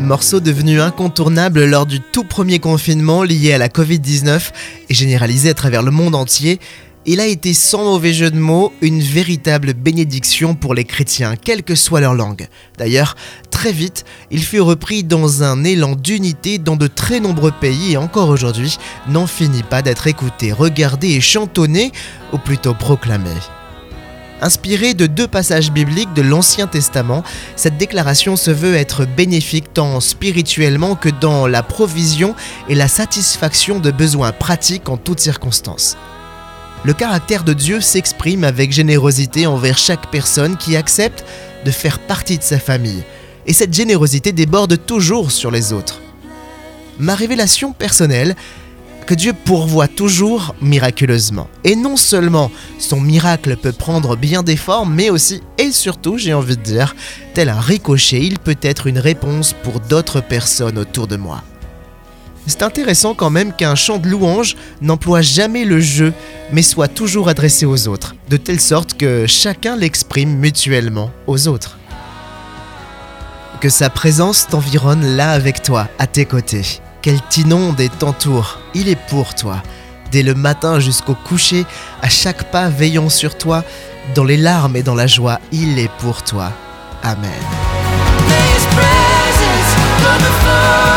Morceau devenu incontournable lors du tout premier confinement lié à la Covid-19 et généralisé à travers le monde entier, il a été sans mauvais jeu de mots une véritable bénédiction pour les chrétiens, quelle que soit leur langue. D'ailleurs, très vite, il fut repris dans un élan d'unité dont de très nombreux pays et encore aujourd'hui n'en finit pas d'être écouté, regardé et chantonné, ou plutôt proclamé. Inspirée de 2 passages bibliques de l'Ancien Testament, cette déclaration se veut être bénéfique tant spirituellement que dans la provision et la satisfaction de besoins pratiques en toutes circonstances. Le caractère de Dieu s'exprime avec générosité envers chaque personne qui accepte de faire partie de sa famille, et cette générosité déborde toujours sur les autres. Ma révélation personnelle, que Dieu pourvoit toujours miraculeusement. Et non seulement son miracle peut prendre bien des formes, mais aussi et surtout, j'ai envie de dire, tel un ricochet, il peut être une réponse pour d'autres personnes autour de moi. C'est intéressant quand même qu'un chant de louange n'emploie jamais le je, mais soit toujours adressé aux autres, de telle sorte que chacun l'exprime mutuellement aux autres. Que sa présence t'environne là avec toi, à tes côtés. Qu'elle t'inonde et t'entoure, il est pour toi. Dès le matin jusqu'au coucher, à chaque pas veillant sur toi, dans les larmes et dans la joie, il est pour toi. Amen.